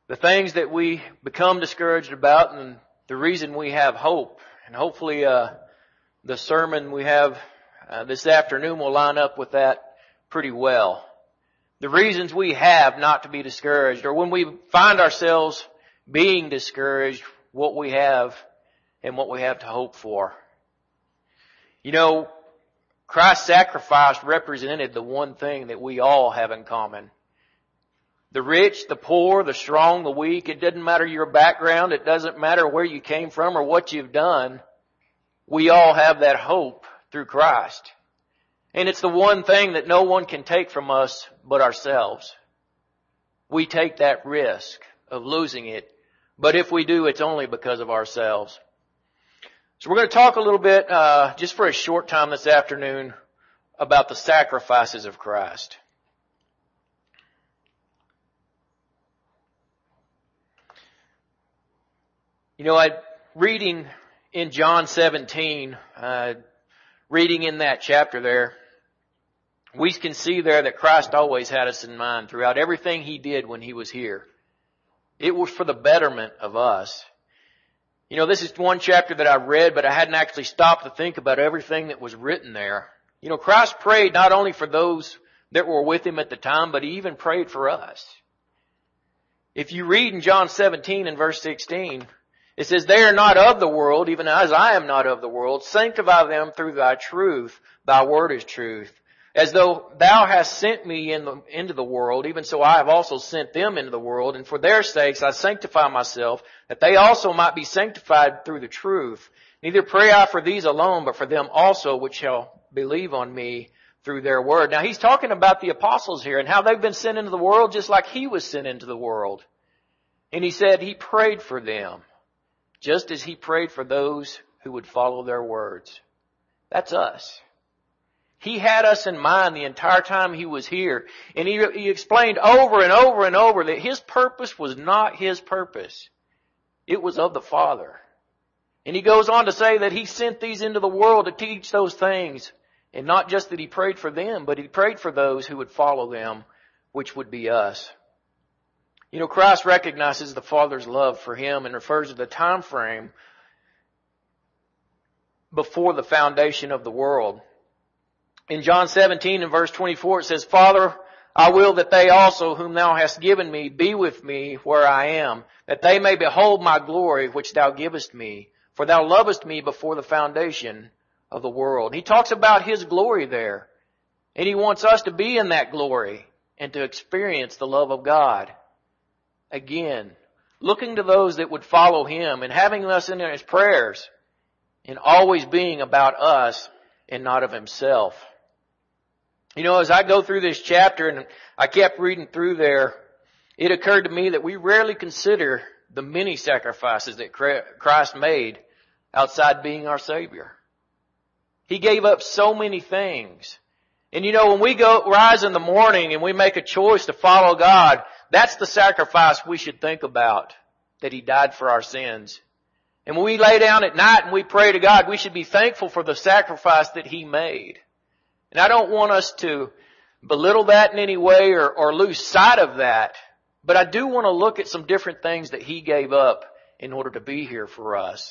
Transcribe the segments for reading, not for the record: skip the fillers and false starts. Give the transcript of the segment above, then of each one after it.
the things that we become discouraged about, and the reason we have hope. And hopefully the sermon we have this afternoon will line up with that pretty well. The reasons we have not to be discouraged, or when we find ourselves being discouraged, what we have and what we have to hope for. You know, Christ's sacrifice represented the one thing that we all have in common. The rich, the poor, the strong, the weak, it doesn't matter your background, it doesn't matter where you came from or what you've done. We all have that hope through Christ. And it's the one thing that no one can take from us but ourselves. We take that risk of losing it, but if we do, it's only because of ourselves. So we're going to talk a little bit, just for a short time this afternoon, about the sacrifices of Christ. You know, reading in John 17, reading in that chapter there, we can see there that Christ always had us in mind throughout everything He did when He was here. It was for the betterment of us. You know, this is one chapter that I read, but I hadn't actually stopped to think about everything that was written there. You know, Christ prayed not only for those that were with Him at the time, but He even prayed for us. If you read in John 17 and verse 16, it says, "They are not of the world, even as I am not of the world. Sanctify them through Thy truth. Thy word is truth. As though Thou hast sent me into the world, even so I have also sent them into the world. And for their sakes I sanctify myself, that they also might be sanctified through the truth. Neither pray I for these alone, but for them also which shall believe on me through their word." Now He's talking about the apostles here and how they've been sent into the world just like He was sent into the world. And He said He prayed for them, just as He prayed for those who would follow their words. That's us. He had us in mind the entire time He was here. And He explained over and over and over that His purpose was not His purpose. It was of the Father. And He goes on to say that He sent these into the world to teach those things. And not just that He prayed for them, but He prayed for those who would follow them, which would be us. You know, Christ recognizes the Father's love for Him and refers to the time frame before the foundation of the world. In John 17 and verse 24 it says, "Father, I will that they also whom Thou hast given me be with me where I am, that they may behold my glory which Thou givest me. For Thou lovest me before the foundation of the world." He talks about His glory there. And He wants us to be in that glory and to experience the love of God. Again, looking to those that would follow Him and having us in His prayers and always being about us and not of Himself. You know, as I go through this chapter and I kept reading through there, it occurred to me that we rarely consider the many sacrifices that Christ made outside being our Savior. He gave up so many things. And you know, when we rise in the morning and we make a choice to follow God, that's the sacrifice we should think about, that He died for our sins. And when we lay down at night and we pray to God, we should be thankful for the sacrifice that He made. And I don't want us to belittle that in any way or lose sight of that. But I do want to look at some different things that He gave up in order to be here for us.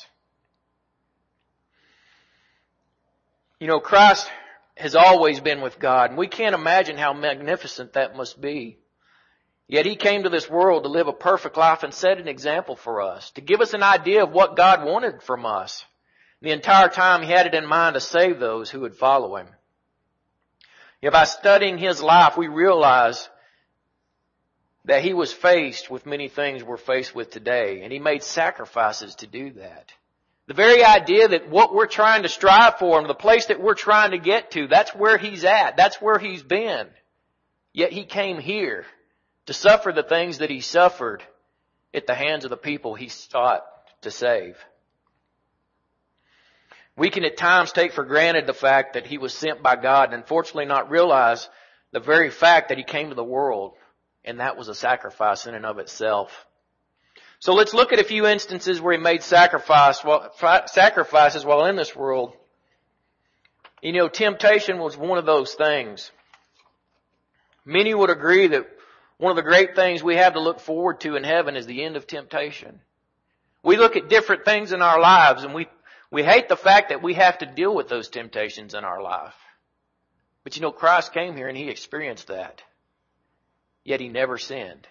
You know, Christ has always been with God, and we can't imagine how magnificent that must be. Yet He came to this world to live a perfect life and set an example for us, to give us an idea of what God wanted from us. The entire time He had it in mind to save those who would follow Him. Yet by studying His life, we realize that He was faced with many things we're faced with today, and He made sacrifices to do that. The very idea that what we're trying to strive for and the place that we're trying to get to, that's where He's at. That's where He's been. Yet He came here to suffer the things that He suffered at the hands of the people He sought to save. We can at times take for granted the fact that He was sent by God and unfortunately not realize the very fact that He came to the world, and that was a sacrifice in and of itself. So let's look at a few instances where He made sacrifices while in this world. You know, temptation was one of those things. Many would agree that One of the great things we have to look forward to in heaven is the end of temptation. We look at different things in our lives and we hate the fact that we have to deal with those temptations in our life. But you know, Christ came here and He experienced that. Yet He never sinned.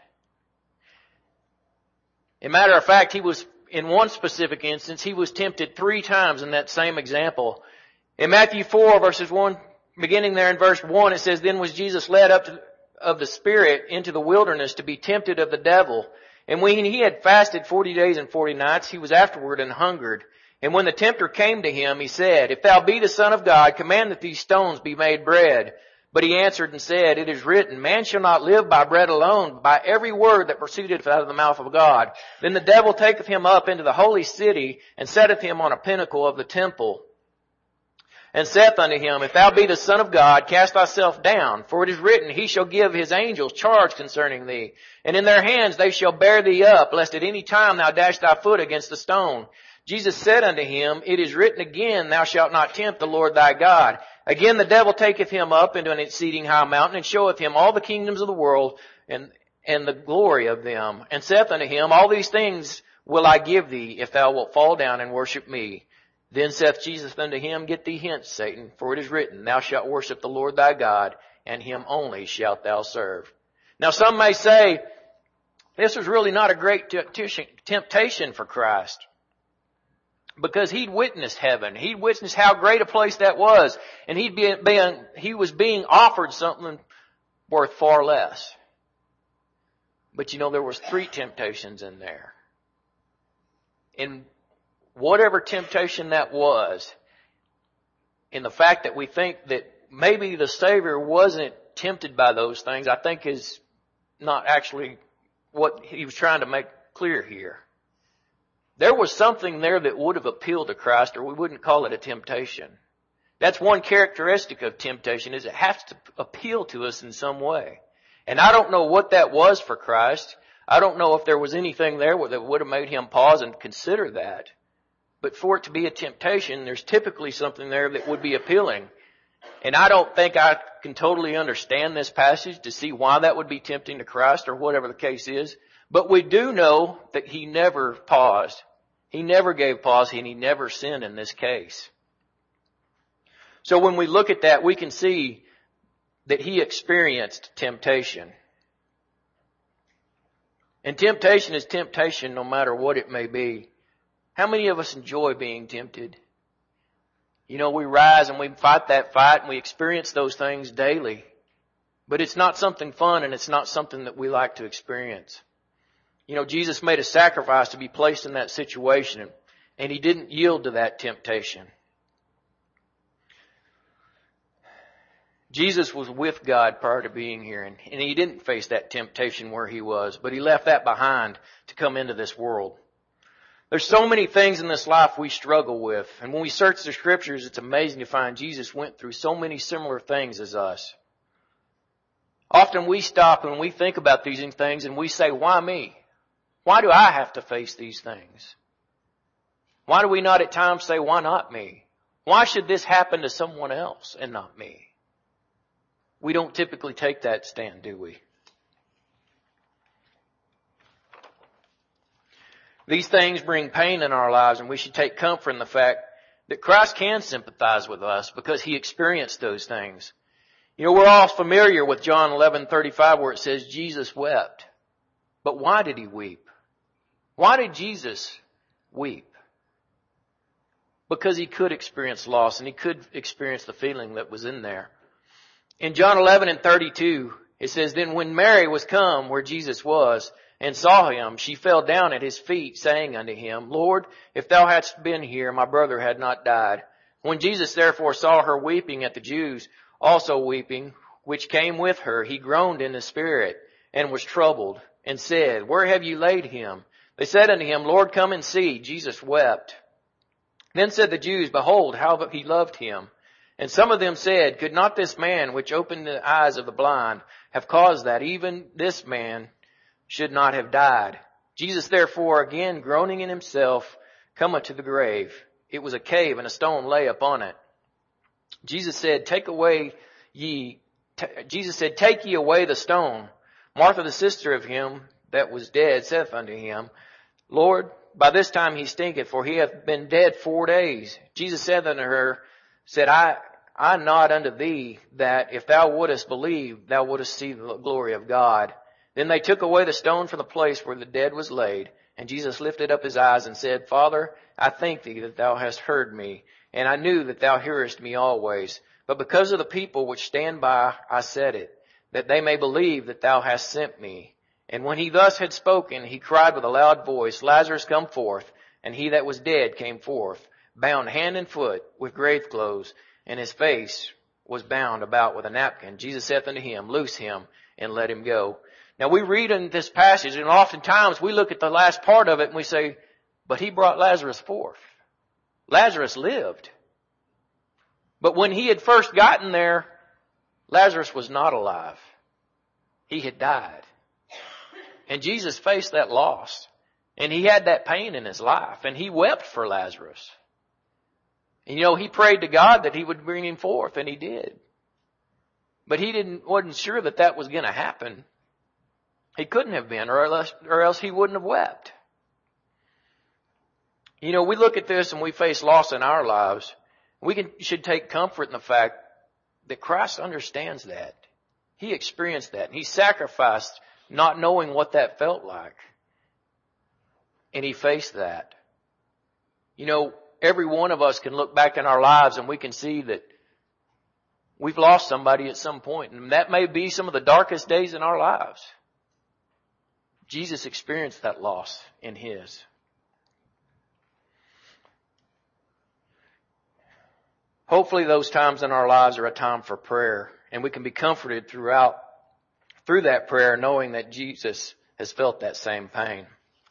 As a matter of fact, He was, in one specific instance, He was tempted 3 times in that same example. In Matthew 4 verses 1, beginning there in verse 1, it says, Then was Jesus led up of the Spirit into the wilderness to be tempted of the devil. And when He had fasted 40 days and 40 nights, He was afterward and hungered. And when the tempter came to Him, He said, If thou be the Son of God, command that these stones be made bread. But He answered and said, It is written, Man shall not live by bread alone, but by every word that proceedeth out of the mouth of God. Then the devil taketh Him up into the holy city, and setteth Him on a pinnacle of the temple, and saith unto Him, If thou be the Son of God, cast thyself down. For it is written, He shall give His angels charge concerning thee. And in their hands they shall bear thee up, lest at any time thou dash thy foot against a stone. Jesus said unto him, It is written again, Thou shalt not tempt the Lord thy God. Again the devil taketh him up into an exceeding high mountain, and showeth him all the kingdoms of the world, and the glory of them. And saith unto him, All these things will I give thee, if thou wilt fall down and worship me. Then saith Jesus unto him, Get thee hence, Satan, for it is written, Thou shalt worship the Lord thy God, and Him only shalt thou serve. Now some may say, this was really not a great temptation for Christ, because He'd witnessed heaven. He'd witnessed how great a place that was. And he was being offered something worth far less. But you know, there was 3 temptations in there. And whatever temptation that was, in the fact that we think that maybe the Savior wasn't tempted by those things, I think is not actually what He was trying to make clear here. There was something there that would have appealed to Christ, or we wouldn't call it a temptation. That's one characteristic of temptation, is it has to appeal to us in some way. And I don't know what that was for Christ. I don't know if there was anything there that would have made Him pause and consider that. But for it to be a temptation, there's typically something there that would be appealing. And I don't think I can totally understand this passage to see why that would be tempting to Christ, or whatever the case is. But we do know that He never paused. He never gave pause, and He never sinned in this case. So when we look at that, we can see that He experienced temptation. And temptation is temptation no matter what it may be. How many of us enjoy being tempted? You know, we rise and we fight that fight and we experience those things daily. But it's not something fun, and it's not something that we like to experience. You know, Jesus made a sacrifice to be placed in that situation, and He didn't yield to that temptation. Jesus was with God prior to being here, and He didn't face that temptation where He was, but He left that behind to come into this world. There's so many things in this life we struggle with, and when we search the Scriptures, it's amazing to find Jesus went through so many similar things as us. Often we stop and we think about these things and we say, why me? Why do I have to face these things? Why do we not at times say, why not me? Why should this happen to someone else and not me? We don't typically take that stand, do we? These things bring pain in our lives, and we should take comfort in the fact that Christ can sympathize with us because He experienced those things. You know, we're all familiar with John 11:35 where it says Jesus wept. But why did He weep? Why did Jesus weep? Because He could experience loss, and He could experience the feeling that was in there. In John 11:32, it says, Then when Mary was come where Jesus was, and saw Him, she fell down at His feet, saying unto Him, Lord, if Thou hadst been here, my brother had not died. When Jesus therefore saw her weeping, at the Jews also weeping, which came with her, He groaned in the spirit, and was troubled, and said, Where have you laid Him? They said unto Him, Lord, come and see. Jesus wept. Then said the Jews, Behold, how He loved Him. And some of them said, Could not this man, which opened the eyes of the blind, have caused that even this man should not have died? Jesus therefore, again groaning in Himself, cometh to the grave. It was a cave, and a stone lay upon it. Jesus said, Take ye away the stone. Martha, the sister of him that was dead, saith unto him, Lord, by this time he stinketh, for he hath been dead 4 days. Jesus said unto her, said, I nod unto thee that if thou wouldest believe, thou wouldest see the glory of God. Then they took away the stone from the place where the dead was laid. And Jesus lifted up his eyes and said, Father, I thank thee that thou hast heard me, and I knew that thou hearest me always. But because of the people which stand by, I said it, that they may believe that thou hast sent me. And when he thus had spoken, he cried with a loud voice, Lazarus, come forth. And he that was dead came forth, bound hand and foot with grave clothes, and his face was bound about with a napkin. Jesus saith unto him, Loose him, and let him go. Now we read in this passage, and oftentimes we look at the last part of it and we say, but he brought Lazarus forth. Lazarus lived. But when he had first gotten there, Lazarus was not alive. He had died. And Jesus faced that loss. And he had that pain in his life. And he wept for Lazarus. And he prayed to God that he would bring him forth, and he did. But he wasn't sure that that was going to happen. He couldn't have been, or else he wouldn't have wept. We look at this and we face loss in our lives. We should take comfort in the fact that Christ understands that. He experienced that. He sacrificed not knowing what that felt like. And he faced that. Every one of us can look back in our lives and we can see that we've lost somebody at some point. And that may be some of the darkest days in our lives. Jesus experienced that loss in his. Hopefully those times in our lives are a time for prayer, and we can be comforted through that prayer, knowing that Jesus has felt that same pain.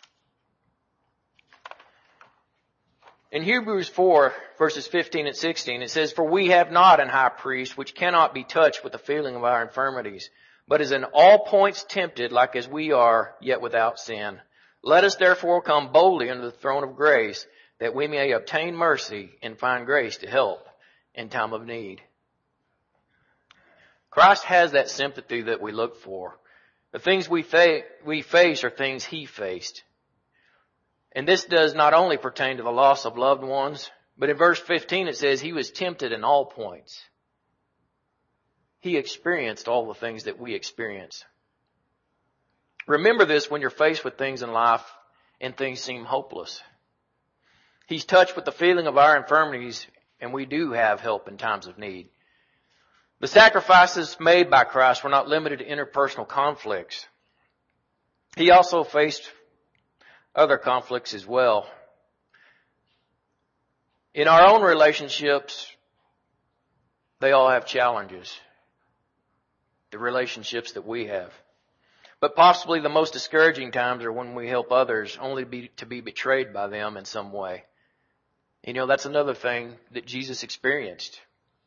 In Hebrews 4, verses 15 and 16, it says, For we have not an high priest which cannot be touched with the feeling of our infirmities, but is in all points tempted like as we are, yet without sin. Let us therefore come boldly unto the throne of grace, that we may obtain mercy and find grace to help in time of need. Christ has that sympathy that we look for. The things we face are things he faced. And this does not only pertain to the loss of loved ones, but in verse 15 it says he was tempted in all points. He experienced all the things that we experience. Remember this when you're faced with things in life and things seem hopeless. He's touched with the feeling of our infirmities, and we do have help in times of need. The sacrifices made by Christ were not limited to interpersonal conflicts. He also faced other conflicts as well. In our own relationships, they all have challenges. The relationships that we have. But possibly the most discouraging times are when we help others only to be betrayed by them in some way. That's another thing that Jesus experienced.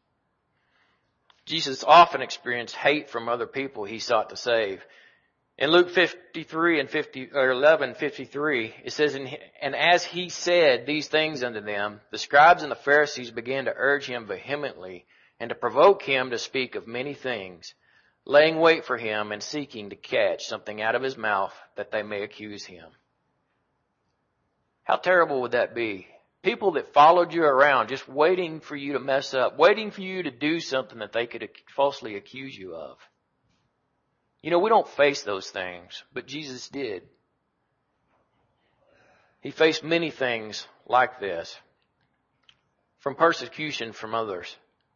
Jesus often experienced hate from other people he sought to save. In Luke 53 and 11:53, it says, And as he said these things unto them, the scribes and the Pharisees began to urge him vehemently and to provoke him to speak of many things, laying wait for him and seeking to catch something out of his mouth that they may accuse him. How terrible would that be? People that followed you around just waiting for you to mess up, waiting for you to do something that they could falsely accuse you of. We don't face those things, but Jesus did. He faced many things like this, from persecution from others.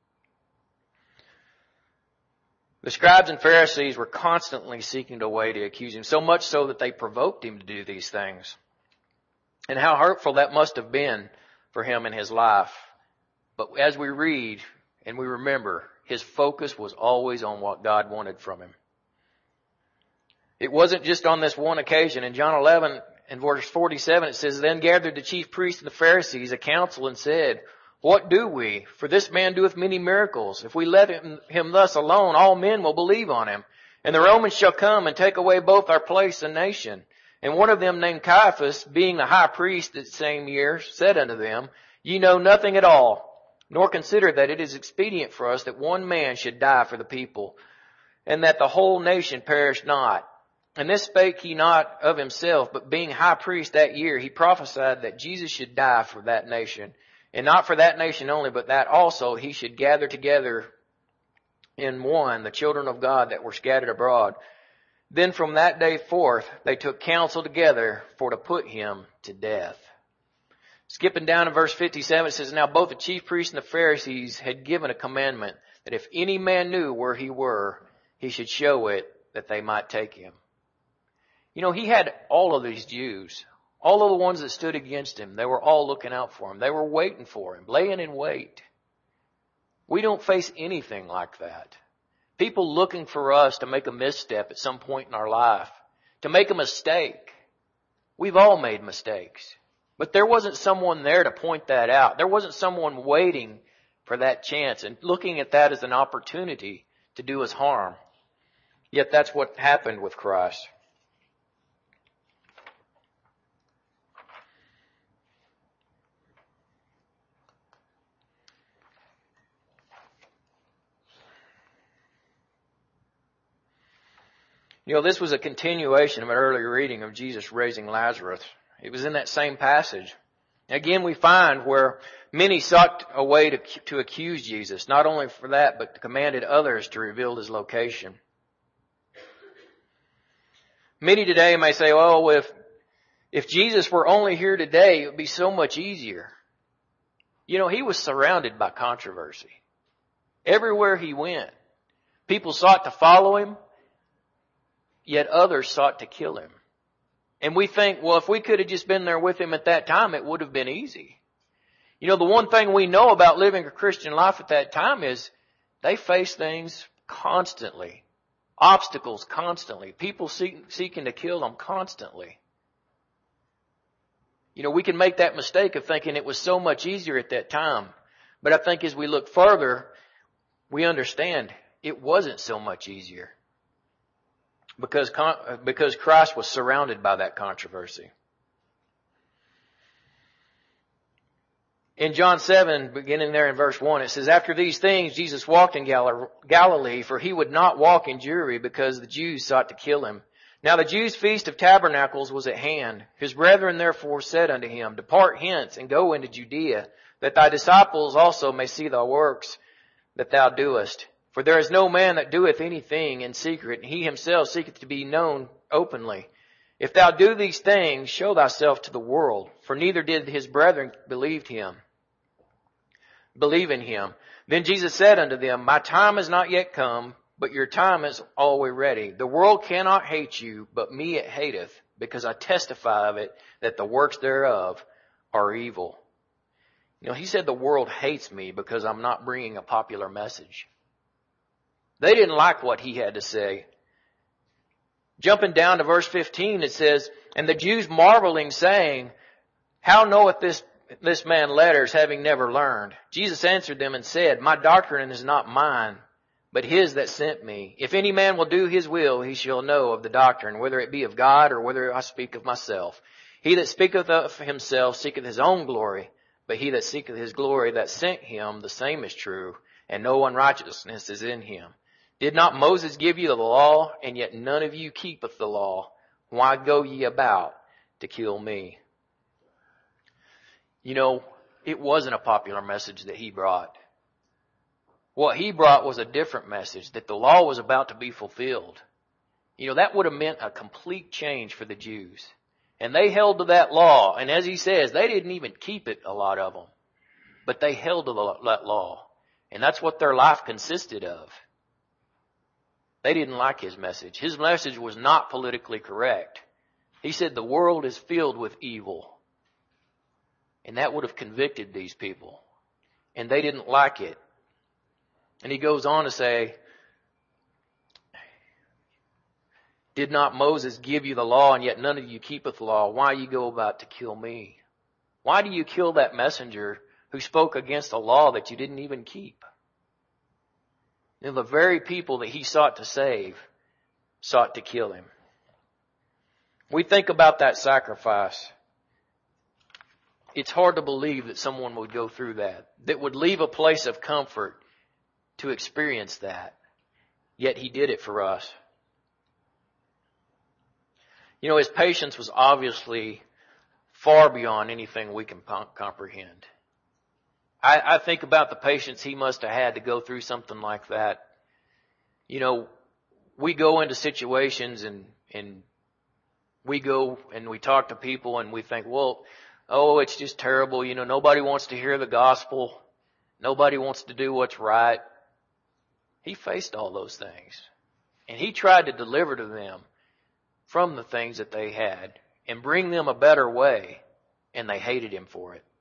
The scribes and Pharisees were constantly seeking a way to accuse him, so much so that they provoked him to do these things. And how hurtful that must have been for him in his life. But as we read and we remember, his focus was always on what God wanted from him. It wasn't just on this one occasion. In John 11 and verse 47 it says, Then gathered the chief priests and the Pharisees a council and said, What do we? For this man doeth many miracles. If we let him thus alone, all men will believe on him. And the Romans shall come and take away both our place and nation. And one of them named Caiaphas, being the high priest that same year, said unto them, Ye know nothing at all, nor consider that it is expedient for us that one man should die for the people, and that the whole nation perish not. And this spake he not of himself, but being high priest that year, he prophesied that Jesus should die for that nation. And not for that nation only, but that also he should gather together in one the children of God that were scattered abroad. Then from that day forth, they took counsel together for to put him to death. Skipping down to verse 57, it says, Now both the chief priests and the Pharisees had given a commandment that if any man knew where he were, he should show it, that they might take him. You know, he had all of these Jews, all of the ones that stood against him. They were all looking out for him. They were waiting for him, laying in wait. We don't face anything like that. People looking for us to make a misstep at some point in our life, to make a mistake. We've all made mistakes. But there wasn't someone there to point that out. There wasn't someone waiting for that chance and looking at that as an opportunity to do us harm. Yet that's what happened with Christ. You know, this was a continuation of an earlier reading of Jesus raising Lazarus. It was in that same passage. Again, we find where many sought a way to accuse Jesus, not only for that, but commanded others to reveal his location. Many today may say, oh, if Jesus were only here today, it would be so much easier. You know, he was surrounded by controversy. Everywhere he went, people sought to follow him, yet others sought to kill him. And we think, well, if we could have just been there with him at that time, it would have been easy. You know, the one thing we know about living a Christian life at that time is they face things constantly. Obstacles constantly. People seeking to kill them constantly. You know, we can make that mistake of thinking it was so much easier at that time. But I think as we look further, we understand it wasn't so much easier. Because Christ was surrounded by that controversy. In John 7, beginning there in verse 1, it says, After these things Jesus walked in Galilee, for he would not walk in Jewry, because the Jews sought to kill him. Now the Jews' feast of tabernacles was at hand. His brethren therefore said unto him, Depart hence, and go into Judea, that thy disciples also may see thy works that thou doest. For there is no man that doeth anything in secret, and he himself seeketh to be known openly. If thou do these things, show thyself to the world, for neither did his brethren believe in him. Then Jesus said unto them, My time is not yet come, but your time is always ready. The world cannot hate you, but me it hateth, because I testify of it, that the works thereof are evil. You know, he said the world hates me because I'm not bringing a popular message. They didn't like what he had to say. Jumping down to verse 15, it says, And the Jews marveling, saying, How knoweth this man letters, having never learned? Jesus answered them and said, My doctrine is not mine, but his that sent me. If any man will do his will, he shall know of the doctrine, whether it be of God or whether I speak of myself. He that speaketh of himself seeketh his own glory, but he that seeketh his glory that sent him, the same is true, and no unrighteousness is in him. Did not Moses give you the law, and yet none of you keepeth the law? Why go ye about to kill me? You know, it wasn't a popular message that he brought. What he brought was a different message, that the law was about to be fulfilled. You know, that would have meant a complete change for the Jews. And they held to that law, and as he says, they didn't even keep it, a lot of them. But they held to that law. And that's what their life consisted of. They didn't like his message. His message was not politically correct. He said the world is filled with evil. And that would have convicted these people. And they didn't like it. And he goes on to say, Did not Moses give you the law, and yet none of you keepeth the law? Why you go about to kill me? Why do you kill that messenger who spoke against a law that you didn't even keep? And the very people that he sought to save sought to kill him. We think about that sacrifice. It's hard to believe that someone would go through that would leave a place of comfort to experience that. Yet he did it for us. You know, his patience was obviously far beyond anything we can comprehend. I think about the patience he must have had to go through something like that. You know, we go into situations and we go and we talk to people and we think, well, oh, it's just terrible. You know, nobody wants to hear the gospel. Nobody wants to do what's right. He faced all those things. And he tried to deliver to them from the things that they had and bring them a better way. And they hated him for it.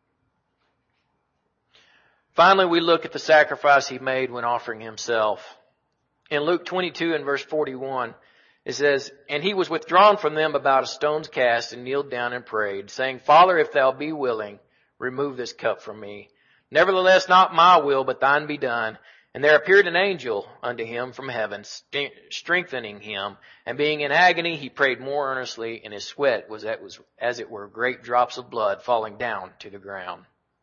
Finally, we look at the sacrifice he made when offering himself. In Luke 22 and verse 41, it says, "And he was withdrawn from them about a stone's cast and kneeled down and prayed, saying, Father, if thou be willing, remove this cup from me. Nevertheless, not my will, but thine be done. And there appeared an angel unto him from heaven, strengthening him. And being in agony, he prayed more earnestly, and his sweat was as it were great drops of blood falling down to the ground."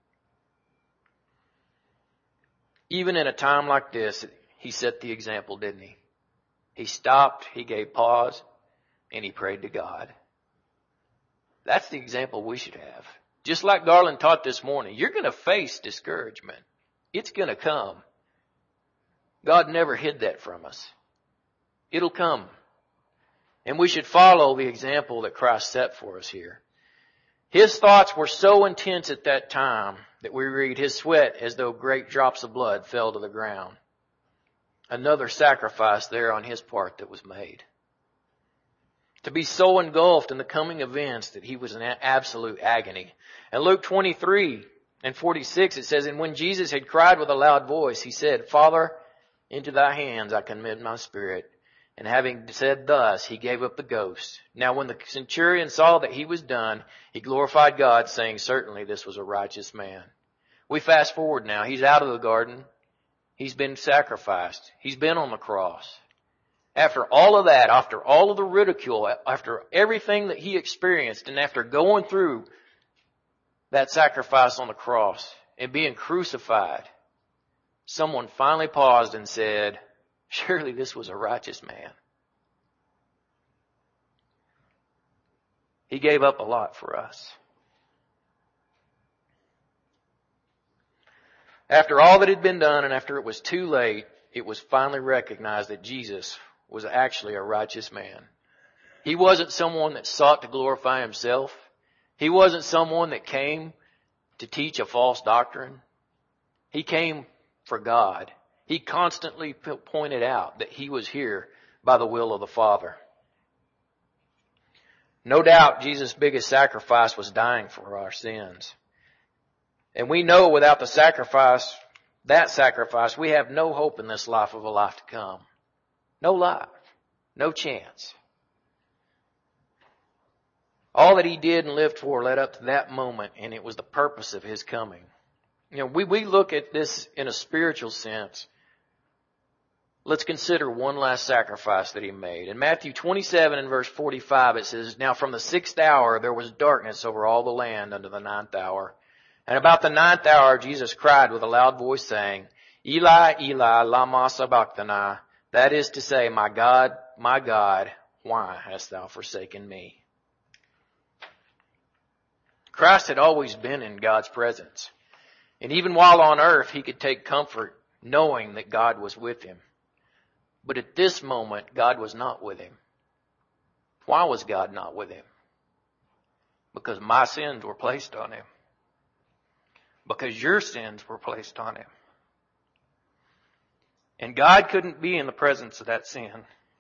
Even in a time like this, he set the example, didn't he? He stopped, he gave pause, and he prayed to God. That's the example we should have. Just like Garland taught this morning, you're going to face discouragement. It's going to come. God never hid that from us. It'll come. And we should follow the example that Christ set for us here. His thoughts were so intense at that time that we read his sweat as though great drops of blood fell to the ground. Another sacrifice there on his part that was made. To be so engulfed in the coming events that he was in absolute agony. And Luke 23 and 46 it says, "And when Jesus had cried with a loud voice, he said, Father, into thy hands I commit my spirit. And having said thus, he gave up the ghost. Now when the centurion saw that he was done, he glorified God, saying, Certainly this was a righteous man." We fast forward now. He's out of the garden. He's been sacrificed. He's been on the cross. After all of that, after all of the ridicule, after everything that he experienced, and after going through that sacrifice on the cross and being crucified, someone finally paused and said, surely this was a righteous man. He gave up a lot for us. After all that had been done and after it was too late, it was finally recognized that Jesus was actually a righteous man. He wasn't someone that sought to glorify himself. He wasn't someone that came to teach a false doctrine. He came for God. He constantly pointed out that he was here by the will of the Father. No doubt Jesus' biggest sacrifice was dying for our sins. And we know without the sacrifice, that sacrifice, we have no hope in this life of a life to come. No life. No chance. All that he did and lived for led up to that moment, and it was the purpose of his coming. You know, we look at this in a spiritual sense. Let's consider one last sacrifice that he made. In Matthew 27 and verse 45 it says, "Now from the 6th hour there was darkness over all the land unto the 9th hour. And about the 9th hour Jesus cried with a loud voice saying, Eli, Eli, lama sabachthani. That is to say, my God, why hast thou forsaken me?" Christ had always been in God's presence. And even while on earth, he could take comfort knowing that God was with him. But at this moment, God was not with him. Why was God not with him? Because my sins were placed on him. Because your sins were placed on him. And God couldn't be in the presence of that sin.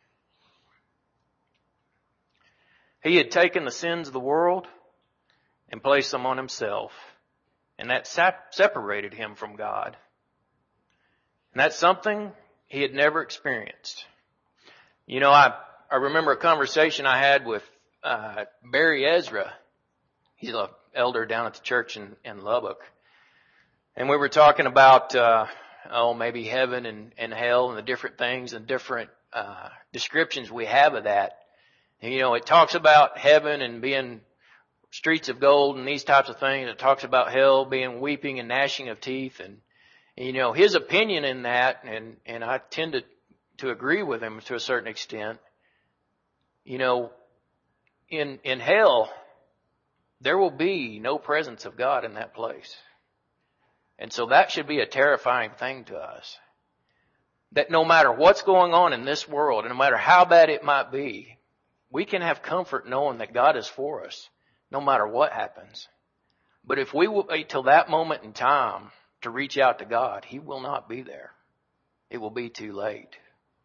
He had taken the sins of the world and placed them on himself. And that separated him from God. And that's something he had never experienced. You know, I remember a conversation I had with Barry Ezra. He's an elder down at the church in Lubbock. And we were talking about, maybe heaven and hell and the different things and different descriptions we have of that. And, you know, it talks about heaven and being streets of gold and these types of things. It talks about hell being weeping and gnashing of teeth. And you know, his opinion in that, and I tend to agree with him to a certain extent. You know, in hell, there will be no presence of God in that place. And so that should be a terrifying thing to us. That no matter what's going on in this world, and no matter how bad it might be, we can have comfort knowing that God is for us, no matter what happens. But if we wait till that moment in time to reach out to God, He will not be there. It will be too late.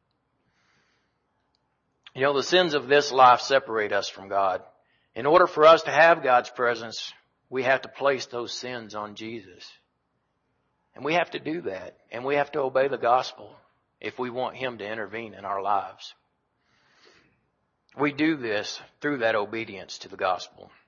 You know, the sins of this life separate us from God. In order for us to have God's presence, we have to place those sins on Jesus. And we have to do that. And we have to obey the gospel if we want Him to intervene in our lives. We do this through that obedience to the gospel.